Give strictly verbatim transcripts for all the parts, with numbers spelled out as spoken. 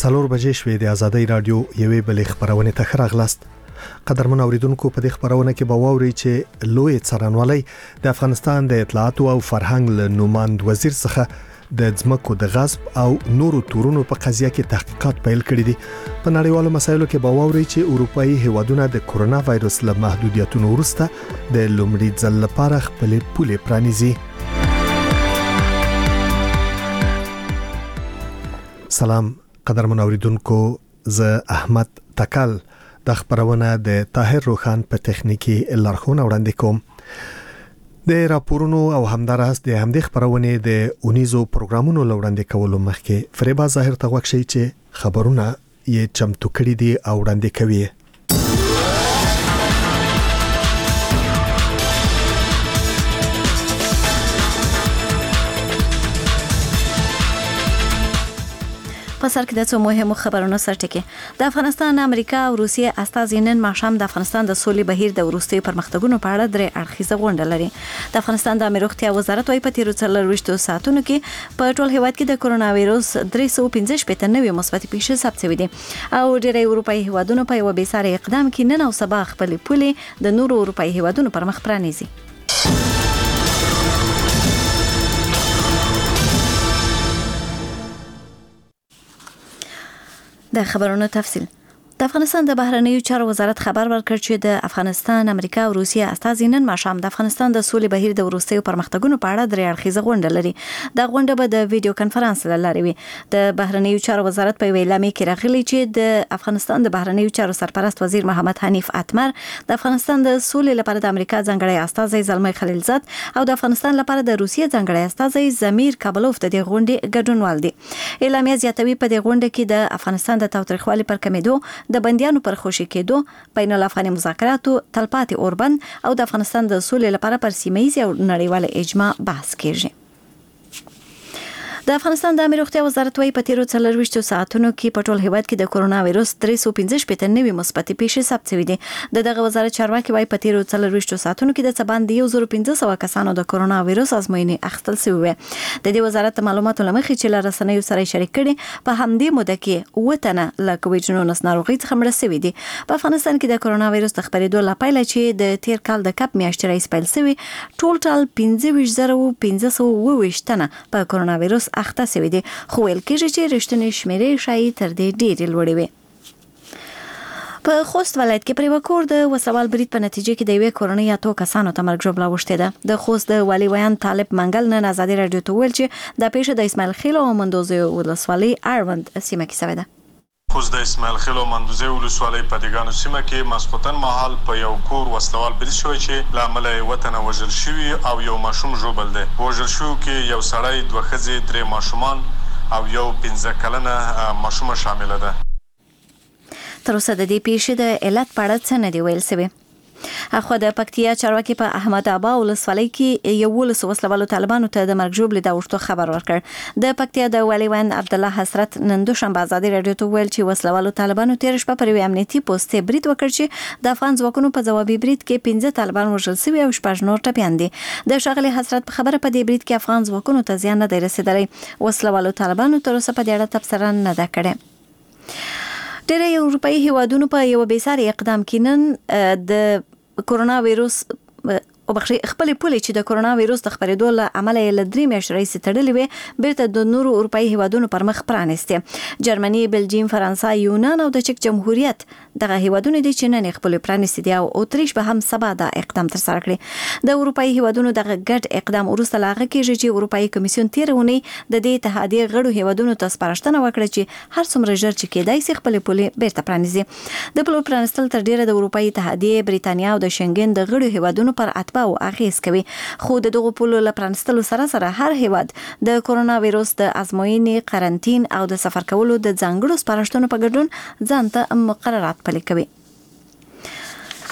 څلور بجې شوې د آزادۍ رادیو یوې بلې خبرونه ته راغلاست. قدرمن اوریدونکو په دې خبرونه کې به واوري چې لوی څارنوالي د افغانستان د اطلاعات او فرهنګ له نوماند وزیر څخه د ځمکو د غصب او نورو تورونو په قضیه کې تحقیقات پیل کړي دي. په نړیوالو مسایلو کې به واوري چې اروپאי هیوادونه د کورونا وایروس له محدودیتونو وروسته د لومړي ځل لپاره خپل پولې پرانیزي. سلام قدرمن اوریدونکو، زه احمد تکل د خبرونه د طاهر روخان په تخنیکی لارښوونه وړاندې کوم. د راپورونو او همدارس د همدې خبرونه د اونیزو پروګرامونو وړاندې کولو مخکې فریبا ظاهر ته وښیي چې خبرونه یې چمتو کړي دي او وړاندې کوي. په سر کې د څو مهمو خبرونو سرټکی. د افغانستان، امریکا او روسیې استازي نن ماښام د افغانستان د سولې بهیر د وروستي پرمختګونو په اړه درې اړخیزه غونډه لري. د افغانستان د امنیت روغتیا وزارت وايي په تیرو څلورویشتو ساعتونو کې په ټول هیواد کې د کورونا وایروس درې سوه پنځه شپږ نوي مثبت پیښې ثبت شوې دي او ډېری اروپאי هیوادونو په یو بېساري اقدام کې نن او سبا خپل پولې د نورو اروپאי هیوادونو پر مخ پرانیزي. د خبرونو تفصیل. د افغانستان د بهرنیو چارو وزارت خبر ورکړ چې د افغانستان، امریکا او روسیې استازي نن ماښام د افغانستان د سولې بهیر د وروستیو پرمختګونو په اړه درې اړخیزه غونډه لري. دا غونډه به د ویډیو کانفرنس له لارې وي. د بهرنیو چارو وزارت په اعلامیه کې راغلي چې د افغانستان د بهرنیو چارو سرپرست وزیر محمد حنیف اتمر د افغانستان د سولې لپاره د امریکا ځانګړی استازی زلمي خلیلزاد او د افغانستان لپاره د روسیې ځانګړی استازی زمیر کابلوف د دې غونډې ګډونوال دي. اعلامیه زیاتوي په دې غونډه کې د افغانستان د تاوتریخوالي پر کمیدو، د بندیانو پر خوشي کېدو، بین الافغاني مذاکراتو، تلپاتې اوربند او د افغانستان د سولې لپاره پر سیمه ییز او نړیوال اجماع بحث کیږي. د افغانستان د امنیت روغتیا وزارت وايي په تیرو څلورویشتو ساعتونو کې په ټول هیواد کې د کورونا وایروس درې سوه پنځه شپږ نوي مثبت پیښې ثبت شوې دي. د دغه وزارت چارواکي وايي په تیرو څلورویشتو ساعتونو کې د څه باندې یو زر پنځه سوه کسانو د کورونا وایروس ازموینې اخیستل شوې وي. د دې وزارت معلوماتو لمخې چې له رسنیو سره شریک کړي په همدې موده کې اووه تنه له کووډ نولس ناروغۍ څخه مړه شوي دي. په افغانستان کې د کورونا وایروس د خپرېدو له پیله چې د تیر کال د کب میاشتې راهیسې پیل شوی، ټول پنځه ویشت زره پنځه سوه اووه ویشت تنه په کورونا وایروس اخته شوي دي، خو ویل کېږي چې رښتینې شمیرې شایي تر دې ډېرې لوړې وي. په خوست ولایت کې پر یو کور د وسوال برید په نتیجه کې د یوې کورنۍ اتو کسانو ته مرګ ژوبله اوښتې ده. د خوست د والي ویان طالب منګل نن ازادي راډیو ته وویل چې دا پیښه د اسماعیل خیل او مندوزیو ولسوالۍ اړوند سیمه کې شوې ده. خوست د اسماعیل خیل او مندوزیو ولسوالۍ په دیګانو سیمه کې ماسخوتن مهال په یو کور وسوال برید شوی چې له امله یې اووه تنه وژل شوي او یو ماشوم ژوبل دی. وژل شویو کې یو سړی، دوه ښځې، درې ماشومان او یو پنځه کلنه ماشومه شامله ده. تر اوسه د دې پیښې د علت په اړه څه نه دي ویل شوي. اخو د پکتیا چارواکي په احمد ابا ولسوالۍ کې یوولس وسلوالو طالبانو ته د مرګ ژوبلې د اوښتو خبر ورکړ. د پکتیا د والي ویان عبدالله حسرت نن دوشنبه ازادي راډیو ته ویل چې وسلوالو طالبانو تیر شپه پر یوې امنیتي پوستې برید وکړ چې د افغان ځواکونو په ځوابي برید کې پنځه طالبان وژل شوي او شپږ نور ټپیان دي. د ښاغلي حسرت په خبره په دې برید کې افغان ځواکونو ته زیان نه دی رسېدلی. وسلوالو طالبانو تر اوسه په دې اړه تبصره نه ده کړې. ډېری اروپאי هیوادونو په یو بېساري اقدام کې نن د کورونا وایروس او بخښي خپل پولې چې د کورونا وایروس د خپرېدو له امله یې له درې میاشتې راهیسې تړلې وې بیرته د نورو اروپאי هیوادونو پر مخ پرانیستې. جرمني، بلجیم، فرانسه، یونان او د چک جمهوریت دغه هیوادونه دي چې نن خپل پرانیستي دي او اتریش به هم سبا دا اقدام ترسره کړي. د اروپאי هیوادونو دغه ګډ اقدام وروسته لا هغه کېږي چې اروپאי کمیسیون تېره اونۍ د دې اتحادیې غړو هیوادونو ته سپارښتنه وکړه چې هر څومره ژر چې کېدای شي خپل پولې بیرته پرانیزي. د پولو پرانیستل تر ډیره د اروپאי اتحادیې، بریتانیا او د شنګن د غړو هیوادونو پر اتباعو اغیز کوي. خو د دغو پولو له پرانیستلو سره سره هر هیواد د کورونا وایروس د ازموینې، قرنطین او د سفر کولو د ځانګړو سپارښتنو په ګډون ځان ته مقررات پلي کوي.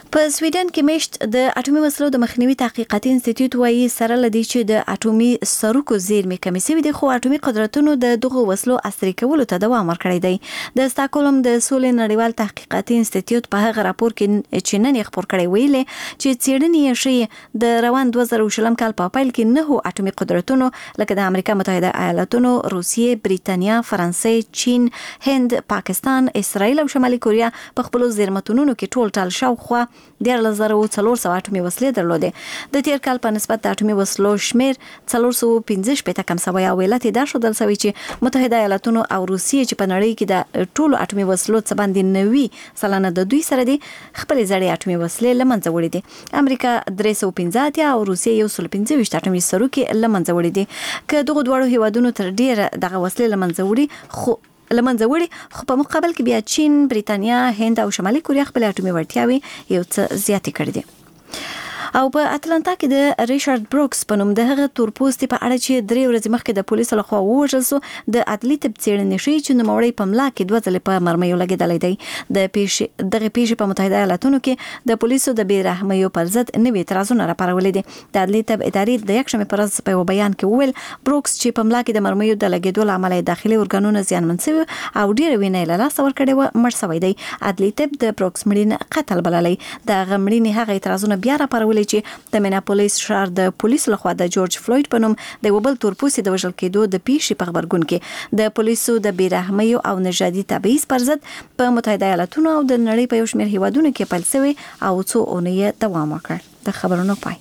په سویډن کې مشت د اټومي وسلو د مخنیوي تحقیقاتي انسټیټیوټ وايي سره لدی چې د اټومي سرکو زیرمې کمی شوي دي، خو اټومي قدرتونو د دغه وسلو عصري کولو ته دوام ورکړی دی. د سټاکهولم د سولې نړیوال تحقیقاتي انسټیټیوټ په هغه راپور کې چې نن یې خپور کړی ویلي چې څېړنې یې ښیي د روان دوه زره شلم کال په پیل کې نه اټومي قدرتونو لکه د امریکا متحده ایالاتونو، روسیې، بریتانیا، فرانسې، چین، هند، پاکستان، اسرائیل او شمالي کوریا په خپل زیرمتونونو کې ټول ټال شاوخوا دیارلس زره څلور سوه اټومي وسلې درلودې. د تیر کال په نسبت د اټومي وسلو شمیر څلور سوه پنځه شپېته کم سوی او علت یې دا ښودل سوی چې متحده ایالاتونو او روسیې چې په نړۍ کې د ټولو اټومي وسلو څخه باندې نوي سلنه د دوی سره دي خپل زړې اټومي وسلې له منځه وړي دي. امریکا درې سوه پنځه اتیا او روسیې یو سل پنځه ویشت اټومي سروکي له منځه وړي دي. که دغه دواړو هیوادونو تر ډیره دغه وسلې له منځه وړي خو لمنځه وړي خو په مقابل کې بیا چین، بریتانیا، هند او شمالي کوریا خپل اټومي وړتیاوې یو څه زیاتې کړې دي. او په اتلانتا کې د ریچارډ بروکس په نوم د هغه تورپوستي په اړه چې درې ورځې مخکې د پولیسو لخوا ووژل شو د عدلي طب څېړنې ښیي چې نوموړی په ملا کې دوه ځلې په مرمیو لګېدلی دی. د پیښې دغه پیښې په متحده ایالاتونو کې د پولیسو د بې رحمیو پر ضد نوي اعتراضونه راپارولي دي. د عدلي طب ادارې د یکشنبې په ورځ په یو بیان کې وویل بروکس چې په ملا کې د مرمیو د لګېدو له امله داخلي ارګانونه زیانمن شوي او ډېره وینه یې له لاسه ورکړې وه مړ شوی دی. عدلي طب د بروکس مړینه قتل بللی. د هغه مړینې هغه اعتراضونه بیا راپارولي چې د میناپولیس ښار د پولیسو لخوا د جورج فلوید په نوم د یو بل تورپوستي د وژل کېدو د پیښې په خبرګون کې د پولیسو د بې رحمیو او نژادي تبعیض پر ضد په متحده ایالاتونو او د نړۍ په یو شمېر هیوادونو کې پیل شوی او څو اونۍ دوام وکړ. د خبرونو پای.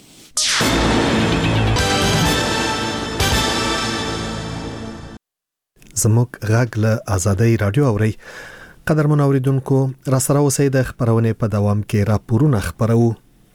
زموږ غږ له آزادۍ رادیو اوري. قدرمن اوریدونکو را سره اوسئ د خبرونې په دوام کې راپورونه خبرو.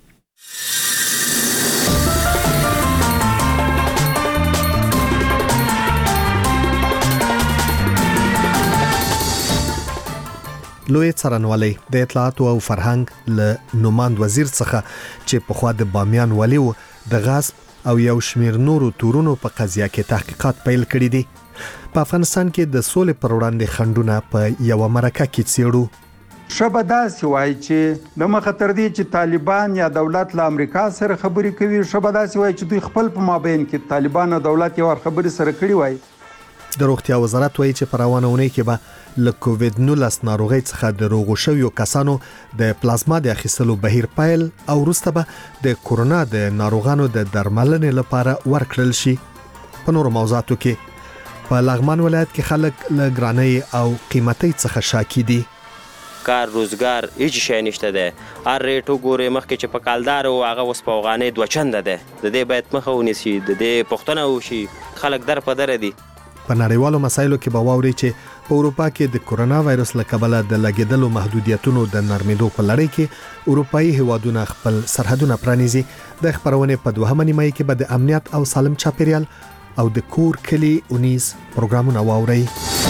لوی څارنوالۍ د اطلاعاتو او فرهنګ له نوماند وزیر څخه چې په خوا د بامیان والي و د غصب او یو شمیر نورو تورونو په قضیه کې تحقیقات پیل کړي دي. په افغانستان کې د سولې پر وړاندې خنډونه په یو مرکه کې څیړو. شبه داسې وایي چې د مخه تر دې چې طالبان یا دولت له امریکا سره خبرې کوي، شبه داسې وایي چې دوی خپل په مابین کې طالبان او دولت یو خبرې سره کړي وایي. د روغتیا وزارت وایي چې په روانه اونۍ کې به له کووډ نولس ناروغۍ څخه د روغو شویو کسانو د پلازما د اخیستلو بهیر پیل او وروسته به د کورونا د ناروغانو د درملنې لپاره ورکړل شي. په نورو موضوعاتو کې په لغمان ولایت کې خلک له ګرانۍ او قیمتۍ څخه شاکي دي. کار روزګار هیڅ شی نشته ده. هر ریټ وګورئ مخکې چې په کالدار او هغه اوس په افغانۍ دوه چنده ده. د دې باید مخه ونیسي، د دې پوښتنه وشي. خلک در په دره دي. په نړیوالو مسایلو کې به واوري چې په اروپا کې د کورونا وایرس له کبله د لګیدلو محدودیتونو د نرمېدو په لړۍ کې اروپאי هیوادونه خپل سرحدونه پرانیزي. د خبرونې په دوهمه نیمه کې به د امنیت او سالم چاپیریال او د کور کلی اونیز پروګرامونه واوري.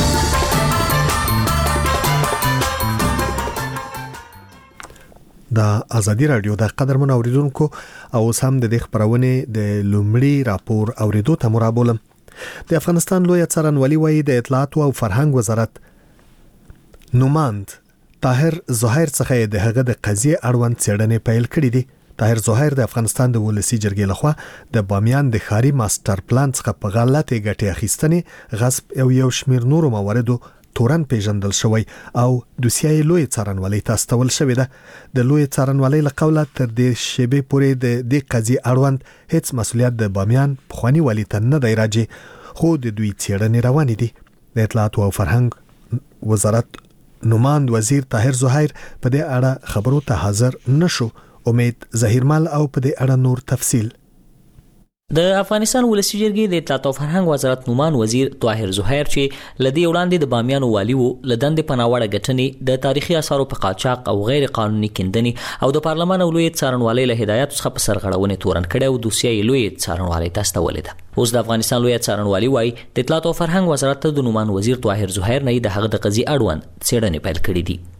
د ازادي رادیو د قدرمن اوریدونکو او سم د خبرونې د لومړي راپور اوریدو ته مرابولم. د افغانستان لوی څارنوالي وایي د اطلاعات او فرهنګ وزارت نوماند طاهر ظاهر څخه د هغه د قضیه اړوند څېړنې پیل کړې دي. طاهر ظاهر د افغانستان د ولسی جرګې لخوا د بامیان د ښاري ماستر پلان څخه په غلطه ګټې اخیستنې، غصب او یو شمیر نورو مواردو تورن پیژندل شوی او دوسیه لوی څارنوالي تاستول شوی ده. د لوی څارنوالي له قوله تر دې شیبې پورې د دې قضیه اړوند هیڅ مسولیت د بامیان پخوانی والي ته نه دی راځي، خو د دوی څېړنې روانې دي. د اطلاعات او فرهنګ وزارت نوماند وزیر طاهر ظاهر په دې اړه خبرو ته حاضر نشو. امید ظهیرمل او په دې اړه نور تفصیل. د افغانستان ولسی جرګې د اطلاعات او فرهنګ وزارت نومان وزیر طاهر ظاهر چې لدی وړاندې د بامیان والی وو لدند پناوړه غټنې د تاریخي اثارو په قاچاق او غیر قانوني کیندنې او د پارلمان اولوی څارنوالۍ له هدایت څخه په سرغړونه تورن کړي او دوسیه لوی څارنوالۍ تاستولې ده. اوس د افغانستان لوی څارنوالۍ وای د اطلاعات او فرهنګ وزارت د نومان وزیر طاهر ظاهر نه د هغه د قضیه اړوند څېړنې پیل کړې دي.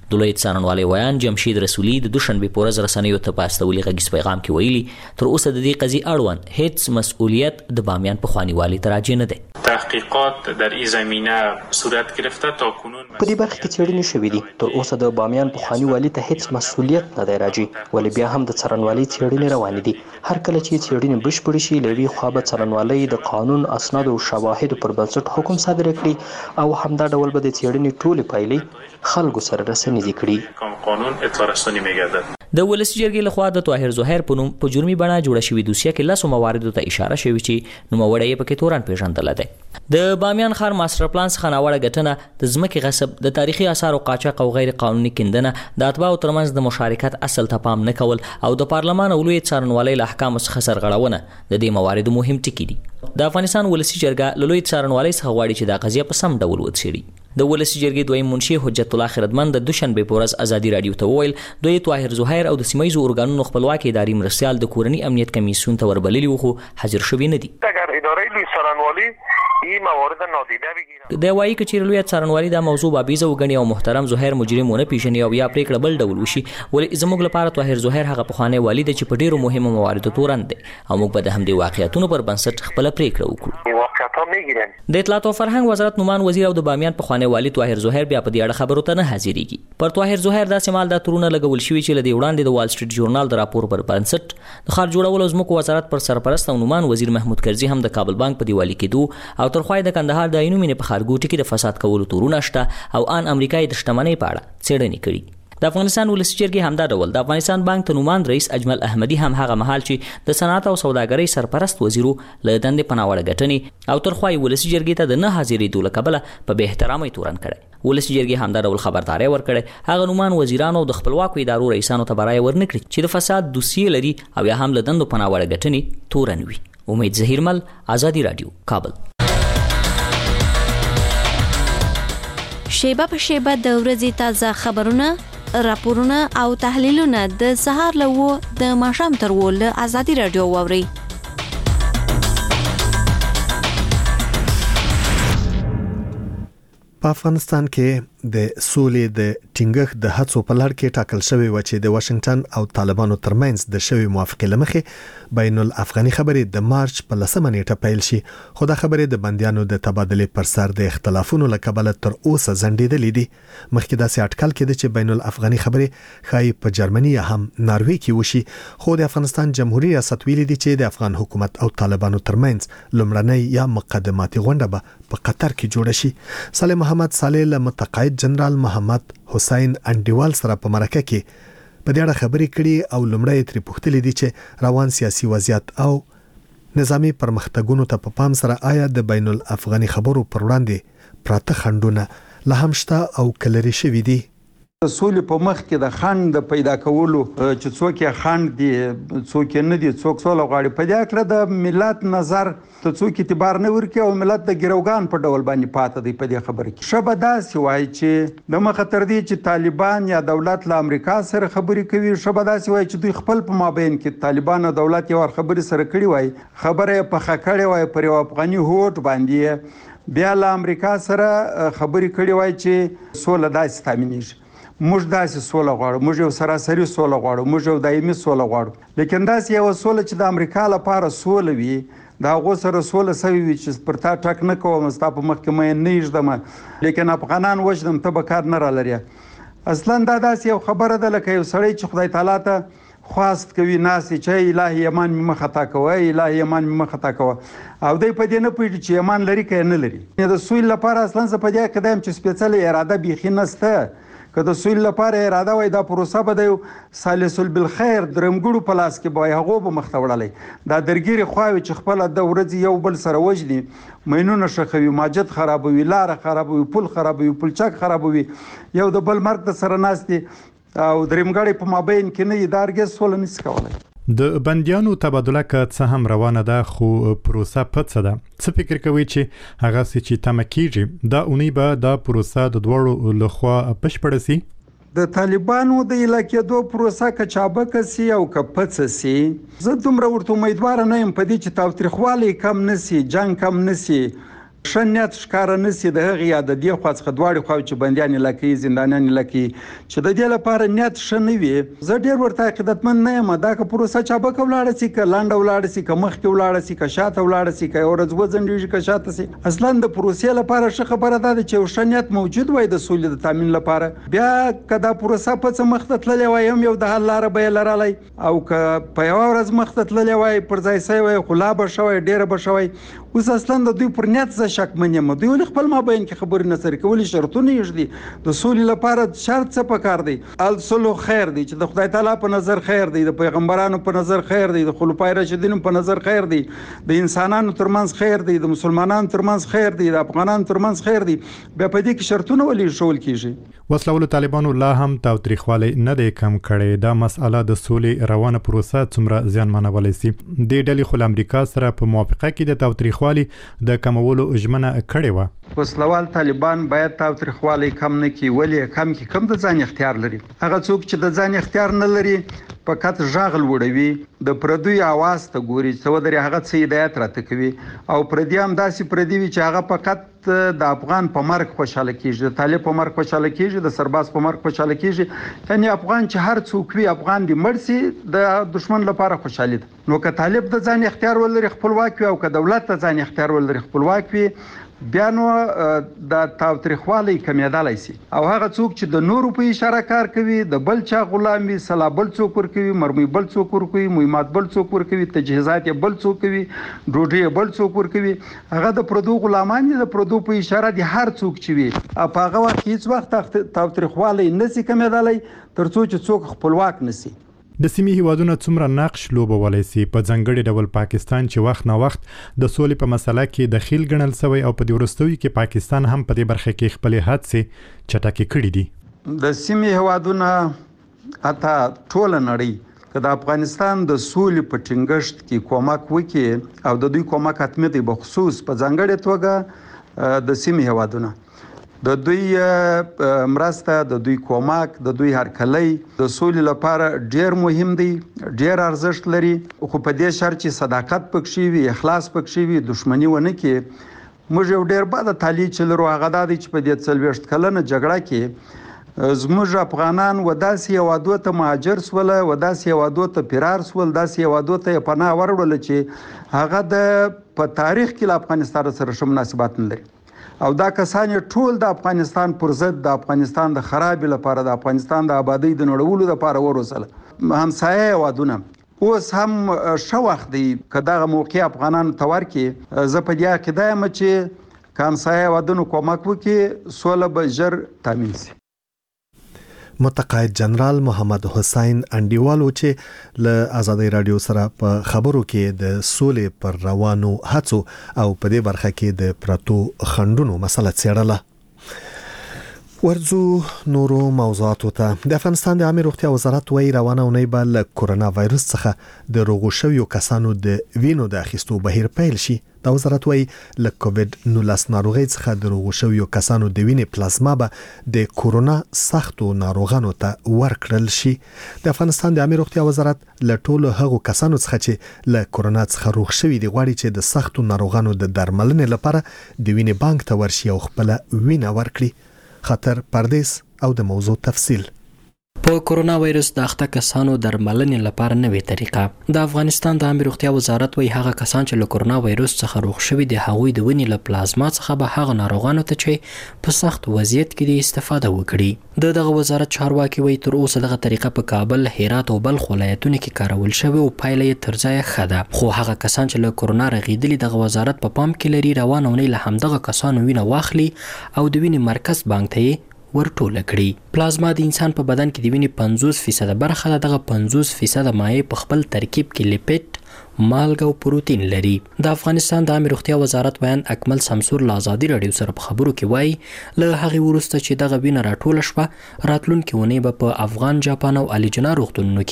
د لوی څارنوالۍ ویان جمشید رسولي د دوشنبه په ورځ رسنیو ته په استولي غږیز پیغام کې ویلي تر اوسه د دې قضیې اړوند هیڅ مسؤلیت د بامیان په خوانی والي تراجع نه ده. تحقیقات در این زمینه صورت گرفته تا کنون په دې برخه کې څېړنې شوې دي. تر اوسه د بامیان په خوانی والي ته هیڅ مسؤلیت نه دی راجع، ولې بیا هم د څارنوالۍ څېړنې روانې دي. هر کله چې څېړنې بشپړې شي له یوې خوا به څارنوالۍ د قانون اسناد او شواهدو پر بنسټ حکم صادر کړي او همدا ډول به د څېړنې ټولې پایلې خلکو سره رسنیزې کړي. قانون اطلاع رسانی میگردد. د ولسی جرګې لخوا د طاهر زهیر په نوم په جرمي بڼه جوړه شوې دوسیه کې لاسو مواردو ته اشاره شوې چې نوموړی یې پکې تورن پیژندل دی. د بامیان ښار ماستر پلان څخه ناوړه ګټنه د ځمکې غصب، د تاریخي آثارو قاچاق او غیر قانوني کیندنه، د اتباعو ترمنځ د مشارکت اصل ته پام نه کول او د پارلمان او لوی څارنوالۍ له احکامو څخه سرغړونه د دې مواردو مهم ټکي دي. د افغانستان ولسی جرګه له لوی څارنوالۍ څخه غواړي چې دا قضیه په سم ډول وڅېړي. د ولسی جرګې دویم منشي حجت الله خیرتمند د دوشنبه په ورځ ازادي رادیو ته وویل دوی طاهر زهیر او د سیمایي ارګانونو خپلواکي اداري مرستیال د کورني امنیت کمیسیون ته وربللي وو، خو حاضر شوي نه دي. اگر اداره لوی څارنوالۍ این موارد نادیده بگیرد د وایي کچیر لوی څارنوالۍ دا موضوع بابیزه وګڼي او محترم زهیر مجرمونه پیژني او یا پریکړه بل ډول وشي، ولې زموږ لپاره طاهر زهیر هغه پخوانی والي دی چې په ډیرو مهمو مواردو تورن دی او موږ به د همدې واقعیتونو پر بنسټ خپل پریکړه وکړو. د اطلاعات او فرهنګ وزارت نومان وزیر او د بامیان پخوانی والي طاهر زهیر بیا په دې اړه خبرو ته نه حاضرېږي. پر طاهر زهیر داسې مال دا تورونه لګول شوي چې لدې وړاندې د وال سټریټ ژورنال د راپور پر بنسټ د ښار جوړولو ځمکو وزارت پر سرپرست او نومان وزیر محمود کرزي هم د کابل بانک په دیوالي کېدو او تر خوای د کندهار د عینو مینې په ښارګوټي کې د فساد کولو تورونه شته او ان امریکایي د شتمنۍ په اړه څېړنې کړي. د افغانستان ولسی جرګې همدا ډول د افغانستان بانک ته نومان رئیس اجمل احمدي هم هغه مهال چې د صنعت او سوداګرۍ سرپرست وزیرو له دندې په ناوړه ګټنې او تر خوای ولسی جرګې ته د نه حاضرېدو له کبله په بې احترامۍ تورن کړی. ولسی جرګې همدا ډول خبرداری ورکړی هغه نومان وزیرانو د خپلواکو ادارو رئیسانو ته برای ورنکړي چې د فساد دوسیې لري او یا هم له دندو په ناوړه ګټنې تورن وي. امید ظهیرمل، آزادی رادیو، کابل. شیبه په شیبه د ورځې تازه خبرونه، راپورونه او تحلیلونه د سهار له و د ماښام تر و له آزادي رادیو واورئ. په افغانستان کې د سولې د ټینګښت د هڅو په لړ کې ټاکل شوی و چې د واشنگټن او طالبانو ترمنځ د شوی موافقه لمخې بین الافغاني خبرې د مارچ په لسمه نیټه پیل شي، خو دا خبرې د بندیانو د تبادلې پر سر د اختلافونو له کبله تر اوسه ځنډېدلې دي. مخکې داسې اټکل کېده چې بین الافغاني خبرې ښایي په جرمني یا هم ناروې کې وشي، خو د افغانستان جمهوریت ریاست ویلي دي چې د افغان حکومت او طالبانو ترمنځ لومړنۍ یا مقدماتي غونډه به په قطر کې جوړه شي. صالح محمد صالح له متقاعد جنرال محمد حسین انډیوال سره په مرکه کې په دې اړه خبرې کړي او لومړی ترې پوښتلې دي چې روان سیاسي وضعیت او نظامی پرمختګونو ته په پام سره آیا د بین الافغاني خبرو پر وړاندې پراته خنډونه لا هم شته او کلري شوي دي. د سولې په مخ کې د خنډ د پیدا کولو چې څوک یې خنډ دي څوک نه دي څوک سوله غواړي په دې اړه د ملت نظر ته څوک اعتبار نه ورکوي او ملت د ګروګان په ډول باندې پاتې دی په دې خبره کې. شبه داسې وایي چې د مخه تر دې چې طالبان یا دولت له امریکا سره خبرې کوي، شبه داسې وایي چې دوی خپل په مابین کې طالبان او دولت یو خبرې سره کړي وایي، خبره یې پخه کړې وایي پر یو افغاني هوټ باندې، بیا له امریکا سره خبرې کړي وایي چې سوله داسې تامینېږي. موږ داسې سوله غواړو، موږ یو سراسري سوله غواړو، موږ یو دایمي سوله غواړو، لیکن داسې یو سوله چې د امریکا لپاره سوله وي، د هغو سره سوله سوي وي چې پر تا ټک نه کوم، ستا په مخ کې مې نه ایږدم، لیکن افغانان وژنم ته به کار نه رالري. اصلا دا داسې یو خبره ده لکه یو سړی چې خدای تعالی ته خواست کوي ناسې چې الهي ایمان مې مه خطا کوه، الهي ایمان مې مه خطا کوه، او دی په دې نه پوهېږي چې ایمان لري که نه لري. د سولې لپاره اصلا زه په دې عقیده یم چې سپېڅلې اراده بیخي نشته. که د سولې لپاره اراده وای دا پروسه به د یو ثالث بالخیر درمګړو په لاس کې به هغو به مخته وړلی. دا درګیرې خواوې چې خپله د ورځې یو بل سره وژني، مینونه ښخوي، ماجد خرابوي، لاره خرابوي، پل خرابوي، پلچک خرابوي، یو د بل مرګ د سره ناست دي او درېمګړی په مابین کې نه وي، دا هرګز سوله نشي کولی. د بندیانو تبادله که څه هم روانه ده خو پروسه پڅه ده. څه فکر کوي چې هغه څه چې تمه کیږي دا اونۍ به دا پروسه د دواړو لخوا بشپړه سي؟ د طالبانو د علاقېدو پروسه که چابکه سي او که پڅه سي، زه دومره ورته امیدواره نه یم په دې چې تاوتریخوالی کم نه سي، جنګ کم نه سي، ښه نیت ښکاره نسی د هغې یا د دې خوا څخه دواړې خواوې چې بندیان یې لکوي زندانیان یې لکوي چې د دې لپاره نیت ښه نه وي. زه ډېر ورته عقیدتمند نه یم دا که پروسه چابکه ولاړه سي که لنډه ولاړه سي که مخکې ولاړه سي که شاته ولاړه سي که یوه ورځ وځنډېږي که شاته سي. اصلا د پروسې لپاره ښه خبره دا ده چې یو ښه نیت موجود وای د سولې د تامین لپاره. بیا که دا پروسه په څه مخ ته تللی وای هم یو د حل لاره به یې لرلی او که په یوه ورځ مخ ته تللی وای پر ځای سوی وای خو لا به شوی ډېره به شوی. اوس اصلا د دوی پر نیت زه شکمن یم. دوی ولې خپل مابین کې خبرې نه سره کوي ولې شرطونه یې ږدي. د سولې لپاره شرط څه پکار دی؟ الصلح خیر دی چې د خدای تعالی په نظر خیر دی د پیغمبرانو په نظر خیر دی د خلفای راشدینو په نظر خیر دی د انسانانو ترمنځ خیر دی د مسلمانانو ترمنځ خیر دی د افغانانو ترمنځ خیر دی. بیا په دې کې شرطونه ولې ایښول کېږي؟ وسلهوالو طالبانو لا هم تاوتریخوالی نه دی کم کړی. دا مسأله د سولې روانه پروسه څومره زیانمنولی سي؟ دې ډلې خو له امریکا سره په موافقه کې د تاوتریخوالي د کمولو ژمنه کړې وه. وسلوال طالبان باید تاوتریخوالی کم نه کړي. ولې کم کړي؟ کم د ځان اختیار لري. هغه څوک چې د ځان اختیار نه لري فقط غږ لوړوي د پردوی आवाज ته ګوري چې ودرې هغه څه هدایت راته کوي او پردي هم داسې پردي وي چې هغه فقط د افغان په مرګ خوشاله کیږي د طالب په مرګ خوشاله کیږي د سرباز په مرګ خوشاله کیږي. یعنی افغان چې هر څوک وي افغان دی مړ سي د دشمن لپاره خوشالي ده. نو که طالب د ځان اختیار ولري خپلواک وي او که دولت د ځان اختیار ولري خپلواک وي بیا نو د تاوتریخوالي کمیدلی سي. او هغه څوک چې د نورو په اشاره کار کوي د بل چا غلام وي سلا بل څوک ورکوي مرمۍ بل څوک ورکوي مهمات بل څوک ورکوي تجهیزات یې بل څوک کوي ډوډۍ یې بل څوک ورکوي هغه د پردو غلامان دي د پردو په اشاره دي هر څوک چې وي په هغه وخت هیڅ وخت تاوتریخوالی نسي کمیدلی تر څو چې څوک خپلواک نسي. د سیمې هیوادونو څومره نقش لوبولی سي؟ په ځانګړي ډول پاکستان چې وخت نه وخت د سولې په مسله کې دخیل ګڼل سوی او په دې وروستیو کې پاکستان هم په دې برخه کې خپلې هڅې چټکې کړي دي. د سیمې هیوادونه حتی ټوله نړۍ که د افغانستان د سولې په ټینګښت کې کومک وکړي او د دوی کومک حتمي دی بخصوص په ځانګړې توګه د سیمې هیوادونه د دوی مرسته د دوی کومک د دوی هرکلی د سولې لپاره ډیر مهم دی ډیر ارزښت لري خو په دې شرط چې صداقت پکې وي اخلاص پکې وي دښمنی ونه کې. موږ یو ډیر بد تعلیق چې لرو هغه دا دی چې په دې څلوېښت کلنه جګړه کې زموږ افغانان وداسې هیوادو ته مهاجر سول وداسې هیوادو ته فرار سول داسې هیوادو ته پناه وروړل چې هغه د په تاریخ کې له افغانستان سره ښه مناسبات نه لري او دا کسان ټول د افغانستان پر ضد د افغانستان د خرابې لپاره د افغانستان د آبادی د نړولو لپاره وروسله همسایه هیوادونه اوس هم ښه وخت دی که دغه موقع افغانانو ته ورکړي. زه په دې عقیده یم چې که همسایه هیوادونو کومک وکړي سوله به ژر تامین شي. متقاعد جنرال محمد حسین انډیوالو چې له آزادۍ رادیو سره په خبرو کې د سولې پر روانو هڅو او په دې برخه کې د پرتو خندونو مسله څېړله. ورځو نورو موضوعاتو ته. د افغانستان د عامه روغتیا وزارت وايي روانه اونۍ به له کورونا وایرس څخه د روغو شویو کسانو د وینو د اخیستو بهیر پیل شي. د وزارت وايي له کووډ نولس ناروغۍ څخه د روغو شویو کسانو د وینې پلازما به د کورونا سختو ناروغانو ته ورکړل شي. د افغانستان د عامه روغتیا وزارت له ټولو هغو کسانو څخه چې له کورونا څخه روغ شوي دي غواړي چې د سختو ناروغانو د درملنې لپاره د وینې بانک ته ورشي او خپل وینه ورکړي. خطر پردیس او د موضوع تفصیل. په کورونا وایرس د اخته کسانو درملنې لپاره نوې طریقه. د افغانستان د عامه روغتیا وزارت وايي هغه کسان چې له کورونا وایرس څخه روغ شوي دي هغوی د وینې له پلازما څخه به هغه ناروغانو ته چې په سخت وضعیت کې دي استفاده وکړي. د دغه وزارت چارواکي وايي تر اوسه دغه طریقه په کابل، هرات او بلخ ولایتونو کې کارول شوی او پایله یې تر ځایه ښه ده. خو هغه کسان چې له کورونا رغېدلي دغه وزارت په پام کې لري روانه اونۍ له همدغه کسانو وینه واخلي او د وینې مرکز بانک ته ورټوله کړي. پلازما د انسان په بدن کې د وینې پنځوس فیصد برخه ده. دغه پنځوس فیصد مایع په خپل ترکیب کې لیپټ، مالګه او پروتین لري. د افغانستان د عامه روغتیا وزارت بیان اکمل سمسور له آزادۍ رادیو سره په خبرو کې وایي له هغې وروسته چې دغه وینه راټوله شوه راتلونکې اونۍ به په افغان، جاپان او الیجنا روغتونونو کې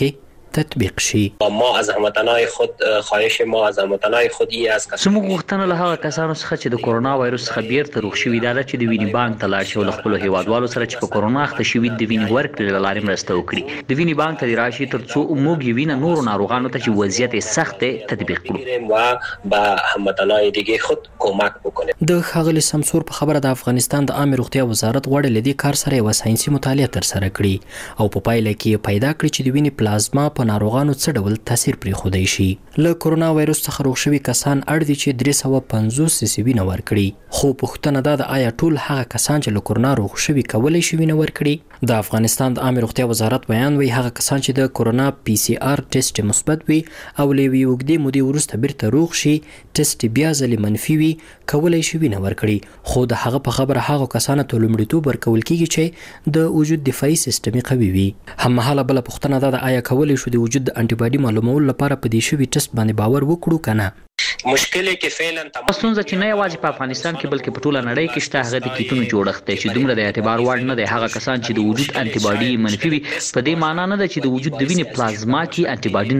تطبیق شي. ما از هموطنای خود خواهش ما از هموطنای خود ای است که زموږ غوښتنه له هغه کسانو څخه چې د کورونا وایروس څخه بیرته روغ شوي دا ده چې د وینې بانک ته لاړ شي او له خپلو هیوادوالو سره چې په کورونا اخته شوي د وینې ورکړې له لارې مرسته وکړي. د وینې بانک ته دې راشي تر څو موږ یې وینه نورو ناروغانو ته چې وضعیت یې سخت دی تطبیق کړو و به هموطنای دیگه خود کمک بکنیم. د ښاغلي سمسور په خبره د افغانستان د عامه روغتیا وزارت غواړي له دې کار سره یوه ساینسي مطالعه ترسره کړي او په پایله کې پیدا کړي چې د وینې پلازما په ناروغانو څه ډول تاثیر پرېښودی شي. له کورونا وایروس څخه روغ شوي کسان اړ دي چې درې سوه پنځوس سیسي وینه ورکړي، خو پوښتنه دا ده آیا ټول هغه کسان چې له کورونا روغ شوي کولی شي وینه ورکړي؟ د افغانستان د عامه روغتیا وزارت بیان وایي هغه کسان چې د کورونا پی سی آر ټیسټ مثبت وي او له یوې اوږدې مودې وروسته بیرته روغ شي ټیسټ بیا ځلې منفي وي کولی شي وینه ورکړي. خو د هغه په خبره هغو کسانو ته لومړیتوب ورکول کیږي چې د وجود دفاعي سیستم یې قوي وي. هممهاله بله پوښتنه دا ده آیا کولی شو د وجود د انټي باډي معلومولو لپاره په دې شوي ټیسټ باندې باور وکړو که نه؟ مشکل کې فعلا ستونزه چې نه یوازې په افغانستان کې بلکې په ټوله نړۍ کې شته هغه د کیټونو جوړښت دی چې دومره د اعتبار وړ نه دی. هغه کسان چې د وجود انټي باډي منفي وي په دې معنا نه ده چې د وجود د وینې پلازما کې انټي باډي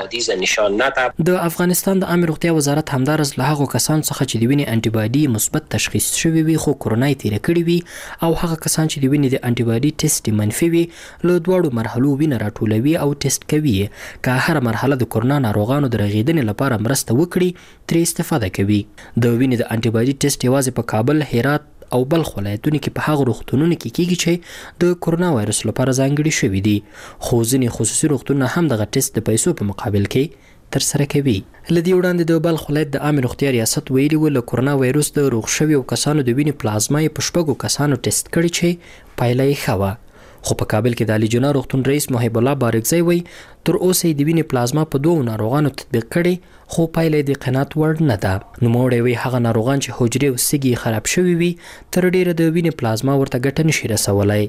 نشته. د افغانستان د عامه روغتیا وزارت همدارس له هغو کسانو څخه چې د وینې انټي باډي مثبت تشخیص شوي وي خو کورونا یې تېره کړې وي او هغه کسان چې د وینې د انټي باډي ټیسټ منفي وي له دواړو مرحلو وینه راټولوي او ټیسټ کوي. که هره مرحله د کورونا ناروغانو د رغېدنې لپاره مرسته وکړي ترې استفاده کوي. د وینې د انټي باډي ټیسټ یوازې په کابل، هرات او بلخ ولایتونو کې په هغو روغتونونو کې کیږي چې د کورونا وایرس لپاره ځانګړي شوي دي، خو ځینې خصوصي روغتونونه هم دغه ټیسټ د پیسو په مقابل کې ترسره کوي. له دې وړاندې د بلخ ولایت د عامه روغتیا ریاست ویلي و له کورونا وایروس د روغ شویو کسانو د وینې پلازما یې په شپږو کسانو ټیسټ کړي چې پایله یې ښه وه. خو په کابل کې د علي جناه روغتون رئیس محب الله بارکزی وایي تر اوسه یې د وینې پلازما په دوو ناروغانو تطبیق کړي خو پایله یې د قناعت وړ نه ده. نوموړی وایي هغه ناروغان چې حجرې او سږي خراب شوي وي تر ډیره د وینې پلازما ورته ګټه نشي رسولی.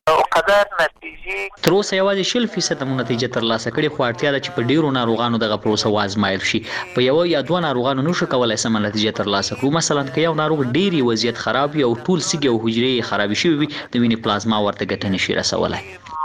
تر اوسه یوازې شل فیصد مو نتیجه ترلاسه کړې خو اړتیا ده چې په ډیرو ناروغانو دغه پروسه وازمایل شي. په یوه یا دوه ناروغانو نشو کولی سمه نتیجه ترلاسه کړو. مثلا که یو ناروغ ډیر وضعیت خراب وي او ټول سږي او حجرې خرابې شوي وي د وینې پلازما ورته ګټه نشي رسولی.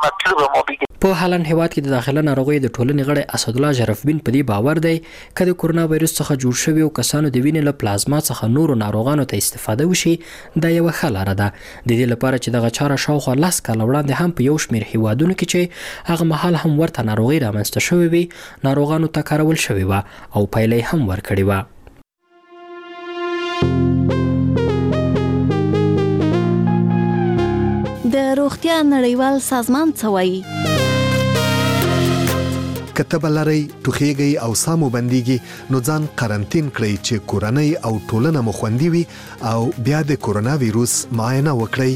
په هالند هیواد کې د داخله ناروغیو د ټولنې غړی اسدالله شرفبین په دې باور دی که د کورونا وایروس څخه جوړ شویو کسانو د وینې له پلازما څخه نورو ناروغانو ته استفاده وشي دا یوه ښه لاره ده. د دې لپاره چې دغه چاره شاوخوا لس کاله وړاندې هم په یو شمېر هیوادونو کې چې هغه مهال هم ورته ناروغي رامنځته شوې وي ناروغانو ته کارول شوې وه او پایله یې هم ورکړې وه. د روغتیا نړیوال سازمان څه وایي؟ که تبه لرئ، ټوخیږئ او ساه مو بندیږي نو ځان قرنطین کړئ چې کورنۍ او ټولنه مو خوندي وي او بیا د کورونا ویروس معاینه وکړئ.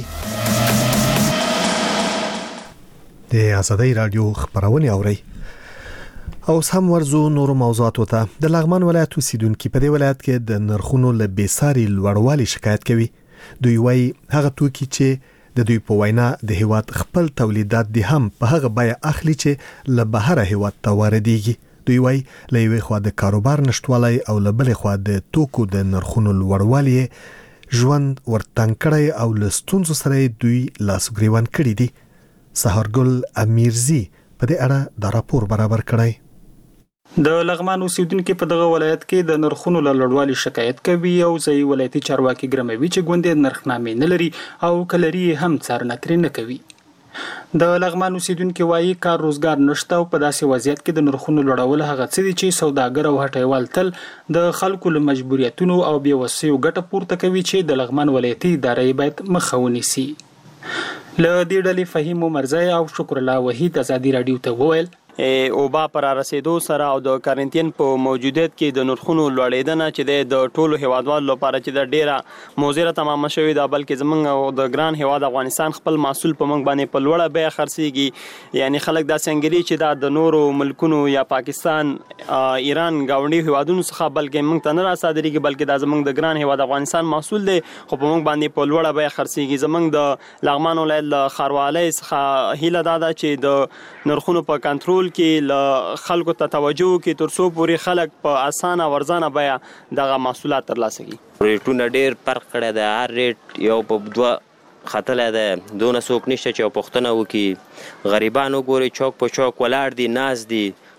د آزادۍ رادیو خبرونه اورئ. او سم ورزو نورو موضوعاتو ته. د لغمان ولایت اوسیدونکو په دې ولایت کې د نرخونو له بېساري لوړوالي شکایت کوي. دوی وایي هغه توکي چې د دوی په وینا د هیواد خپل تولیدات دي هم په هغه بیه اخلي چې له بهره هیواد ته واردېږي. دوی وایي له یوې خوا د کاروبار نشتوالی او له بلې خوا د توکو د نرخونو لوړوالی ژوند ورتنګ کړی او له ستونزو سره دوی لاس ګریوان کړي دي. سهارګل امیرزي په دې اړه دا راپور برابر کړی. د لغمان اوسیدونکو په دغه ولایت کې د نرخونو له لوړوالي شکایت کوي او ځای ولایتي چارواکي ګرموي چې ګوندې نرخنامې نه لري او کلري هم څارنه ترې نه کوي. د لغمان اوسیدونکو وایي کار روزګار نشته او په داسې وضعیت کې د نرخونو لوړول هغه څه دي چې سوداګر او هټیوال تل د خلکو له مجبوریتونو او بېوسیو ګټه پورته کوي چې د لغمان ولایتي ادارې باید مخه ونیسي. له دې ډلې فهیم عمرزی او شکر الله وحید ازادي رادیو ته وویل اوبا پر رسیدو سره او د کارنټین په موجودیت کې د نرخونو لوړېدنه چې د ټولو هیوادوالو لپاره چې د ډیره موزیره تمامه شوې ده بلکې زمونږ او د ګران هیواد افغانستان خپل محصول په موږ باندې په لوړه بیه خرڅېږي. یعنی خلک داسې انګیري چې دا د نورو ملکونو یا پاکستان ایران ګاونډي هیوادونو څخه بلکې موږ ته نه راصادرېږي بلکې دا زمونږ د ګران هیواد افغانستان محصول دی خو په موږ باندې په لوړه بیه خرڅېږي. زمونږ د لغمان ولایت له ښاروالۍ څخه هیله دا ده چې د نرخونو په کنټرول کې ل خلکو ته توجه کې تر څو پورې خلک په اسانه ورزانه بیه دغه محصولات ترلاسه کړي. ریټونه ډیر فرق کړی دی. هر ریټ یو په دوه ختلی دی. دونه څوک نشته چې یو پوښتنه وکړي. غریبان وګورئ چوک په چوک ولاړ دي، ناست دي،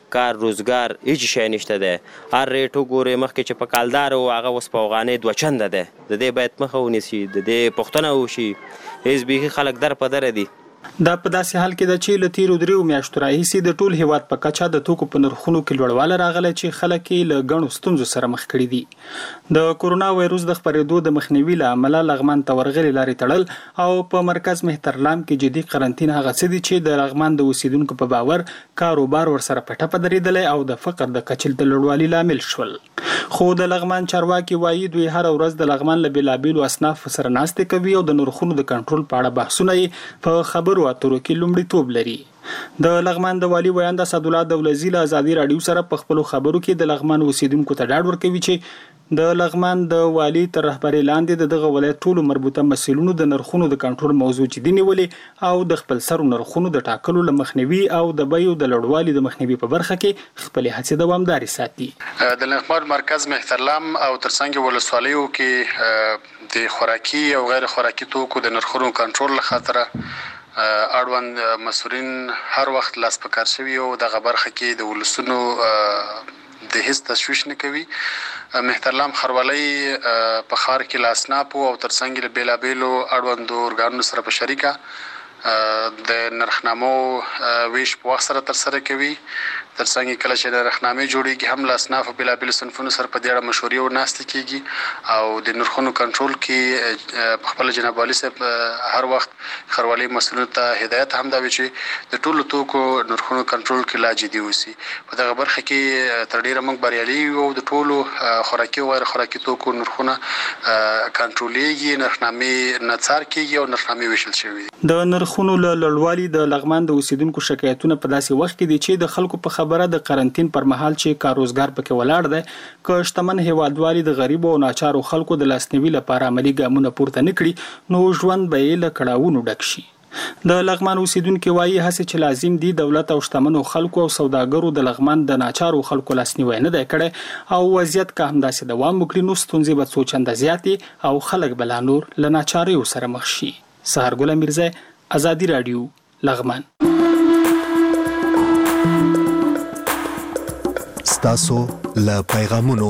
کار روزګار هیڅ شی نشته دی. هر ریټ وګورئ مخکې چې په کالدار و هغه اوس په افغانۍ دوه چنده دی. د دې باید مخه ونیسي، د دې پوښتنه وشي. هېڅ بیخي خلک در په دره دي. دا په داسې حال کې ده چې له تیرو دریو میاشتو راهیسې د ټول هیواد په کچه د توکو په نرخونو کې لوړوالی راغلی چې خلک یې له ګڼو ستونزو سره مخ کړي دي. د کورونا وایروس د خپرېدو د مخنیوي له امله لغمان ته ورغلې لارې تړل او په مرکز مهترلام کې جدي قرنطین هغه څه دي چې د لغمان د اوسیدونکو په باور کاروبار ورسره په ټپه درېدلی او د فقر د کچې د لوړوالي لامل شول. خو د لغمان چارواکي وایي دوی هره ورځ د لغمان له بېلابېلو اصنافو سره ناستې کوي او د نرخونو د کنټرول په اړه بحثونه یې په خبرو اترو کې لومړیتوب لري. د لغمان د والي ویاند اسدالله دولزي له ازادي راډیو سره په خپلو خبرو کې د لغمان اوسیدونکو ته ډاډ ورکوي چې د لغمان د والي تر رهبرۍ لاندې د دغه ولایت ټولو مربوطه مسؤلینو د نرخونو د کنټرول موضوع جدي نیولې او د خپل سرو نرخونو د ټاکلو له مخنیوي او د بیو د لوړوالي د مخنیوي په برخه کې خپل هڅې دوامداري ساتي. د لغمان مرکز مهترلام او ترڅنګ ولسوالیو کې د خوراکي او غیر خوراکي توکو د نرخونو کنټرول لخاطر اړوند مسؤلین هر وخت لاس په کار شوي او دغه برخه کې د ولسونو د هیڅ تشویش نه کوي. مهترلام خروالۍ په ښار کې له اصنافو او ترڅنګ له بېلابېلو اړوندو ارګانونو سره په شریکه د نرخنامو ویش په وخت سره ترسره کوي. ترڅنګ کله چې د نرخنامې جوړیږي هم له اصنافو بېلابېلو صنفونو سره په دې اړه مشورې او ناستې کیږي او د نرخونو کنټرول کې په خپل جناب والي صاحب هر وخت خروالۍ مسؤلینو ته هدایت هم دا وي چې د ټولو توکو نرخونو کنټرول کې لا جدي وسی. په دغه برخه کې تر ډیره موږ بریالي یو او د ټولو خوراکي او غیر خوراکي توکو نرخونه کنټرولېږي، نرخنامې نڅار کیږي او نرخنامې ویشل شوي دي. د نرخونو له لوړوالي د لغمان د اوسیدونکو شکایتونه په داسې وخت کې دي چې د خلکو په خبره د قرنطین پر مهال چې کار روزګار پکې ولاړ دی که شتمن هیوادوالي د غریبو او ناچارو خلکو د لاسنیوي لپاره عملي ګامونه پورته نه کړي نو ژوند به یې له کړاوونو ډک شي. د لغمان اوسیدونکو وایي هڅه چې لازم دي دولت او شتمنو خلکو او سوداګرو د لغمان د ناچارو خلکو لاسنیوي نه دی کړی او وضعیت که همداسې دوام وکړي نو ستونزې به څو چنده زیاتې او خلک به لا نور له ناچاریو سره مخ شي. سهارګل میرزا، ازادي راډیو، لغمان. ستاسو له پیغامونو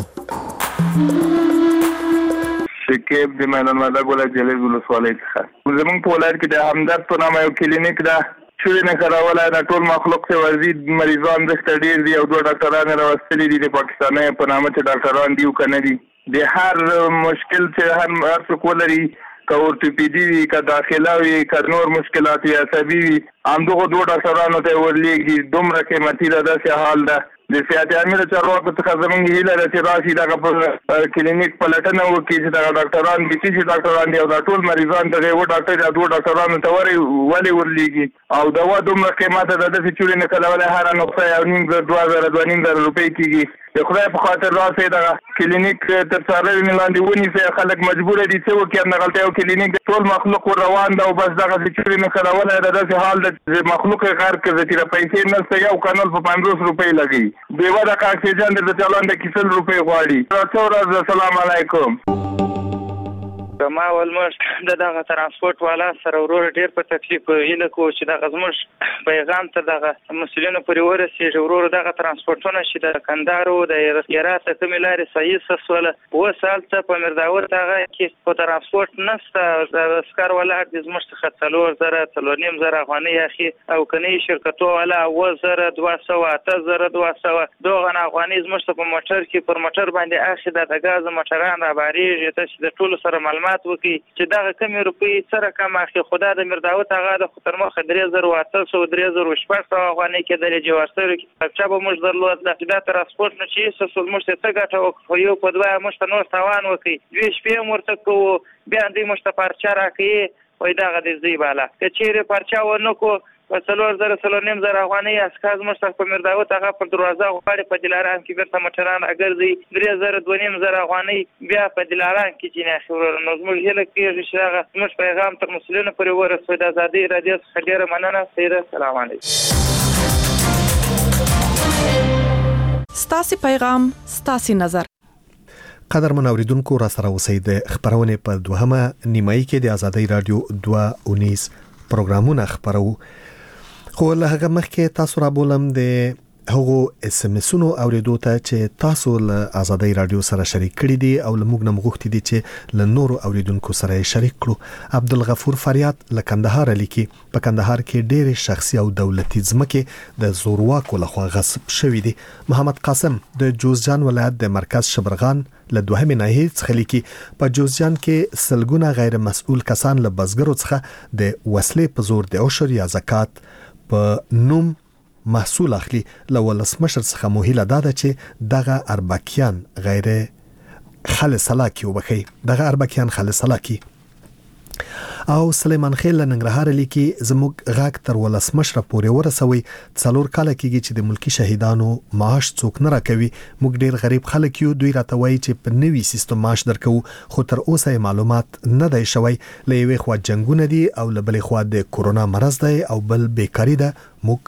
شکیب د میدان وردګ ولایت جلیل ولسوالۍ څخه زموږ په ولایت کې د همدرد په نامه یو کلینیک ده چې نه کراوله د ټول مخلوق ته ورزي مریضان دښته ډیر دي او دوه ډاکټران راوستلي دي د پاکستاني په نامه چې ډاکټران دي او کنه دي د هر مشکل چې هر څوک ولري که اورتوپیدي وي که داخله وي که نور مشکلات وي عصبي وي همدغو دوه ډاکټرانو ته ورلیږي. دومره قیمتي ده، داسې حال ده. د سیاحت عامه چارواکو څخه زموږ هیله ده چې راشي دغه په کلینیک پلټنه وکړي چې دغه ډاکټران بي سي سي ډاکټران دي او دا ټول مریضان ته یو ډاکټر یا دوه ډاکټرانو ته ولې ورلیږي او دوا دومره قیمته ده داسې چې نه کولای هر نقطه یو نیم زر دوه زره دوه نیم زره روپۍ کېږي. د خدای په خاطر راشي دغه کلینیک تر څارنې لاندې ونیسئ. خلک مجبور دي چې وکړي همدغلته یو کلینیک ټول مخلوق روان ده او بس دغه چې نه کولای ده داسې حال ده چې مخلوق یې غر کړي چې پیسې نشته یو کانال په پنځوس روپۍ لګي دیوه د اکسیجن د چالان د کیسل روپۍ غواړي. راځو السلام علیکم. کما ولمش د دغه ترانسپورت والا سره ورور ډیر په تکلیف هیله کو چې دغه زموږ پیغام ته دغه مسؤلینو پورې ورسېږي ورور دغه ترانسپورتونه چې د کندهار او د هرات کومې لارې صحیح سسوله و سال ته په مرداور دغه کې په ترانسپورت نشته. د اسکار والا د زموږ څخه څلور زره څلور نیم زره افغانۍ اخی او کني شرکتو والا و زره دوه سوه اته زره دوه سوه دغه افغانۍ زموږ په موټر کې پر موټر باندې اخی د غاز موټران را باریږي ته چې د ټولو سره معلومات وکي چې دغه کمی روپی سره کم اخی خدا د مرداوت هغه د خطر مخ درې زره اته سوه درې زره شپږ سوه افغانۍ کې د جوړسره کې چې به موږ درلود د ترانسپورت نه چې سسول موږ ته ګټه وکړو یو په دوه موږ نور تاوان وکي دوی شپې مرته کو بیا دې موږ ته پرچا راکې وای دغه د زی بالا چې چیرې پرچا ونه کو په څلور زره څلور نیم زره افغانۍ اسکاز مشتاق په مرداوت هغه پر دروازه غواړي په دلارام کې ورته موټران اگر دی درې زره دوه نیم زره افغانۍ بیا په دلارام کې چې نه خبره نو موږ هله کې چې هغه موږ پیغام تر مسؤلینو پورې ورسوي د ازادي رادیو څخه ډیره مننه. سیره سلام علیکم. ستاسو پیغام ستاسو نظر. قدرمن اوریدونکو را سره اوسئ د خبرونه په دوهمه نیمایي کې د ازادي رادیو دوه اونیس پروګرامونه خبرو. خو له هغه مخکې تاسو را بولم د هغه اس ام اسونو اوریدو ته چې تاسو له آزادۍ رادیو سره شریک کړی دي او له موږ نه مغوښتي دي چې له نورو اوریدونکو سره شریک کړو. عبدالغفور فریاد له کندهار لیکي په کندهار کې ډېر شخصي او دولتي ځمکې د زورواکو لخوا غصب شوې دي. محمد قاسم د جوزجان ولایت د مرکز شبرغان له دوهمې ناحیې څخه لیکي په جوزجان کې سلګونه غیر مسؤل کسان له بزګرو څخه د وسلې په زور د عشر یا زکات په نوم محصول اخلي. له ولسمشر څخه موهیله داده چې دغه اربکیان غیر خالص لاکی وبخي دغه اربکیان خالص لاکی. او سلیمان خیل ننګرهار لیکي زموږ غاک تر ولسمشر پورې ورسوي. څلور کال کېږي چې د ملکی شهیدانو معاش څوک نه راکوي. موږ ډیر غریب خلک یو. دوی راته وایي چې په نوي سیستم معاش درکو خو تر اوسه معلومات نه دی شوی. له یوې خوا جنگونه دي او له بلې خوا د کورونا مرض دی او بل بیکاری ده. موږ